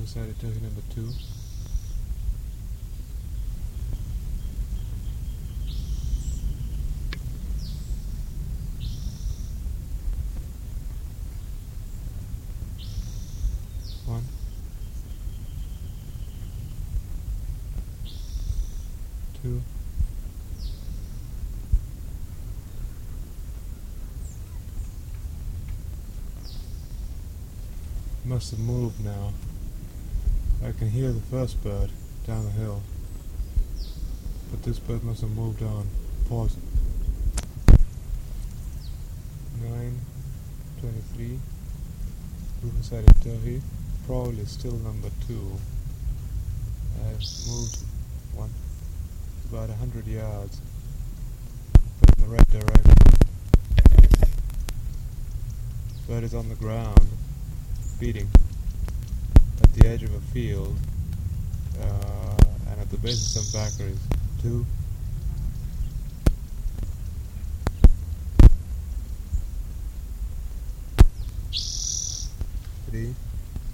Rufus-sided turkey number 2. One, two, must have moved now. I can hear the first bird down the hill, but this bird must have moved on. Pause. 9:23. Rufus-sided turkey, probably still number 2. I've moved about 100 yards, but in the right direction. Bird is on the ground, feeding at the edge of a field, and at the base of some backeries. 2, 3,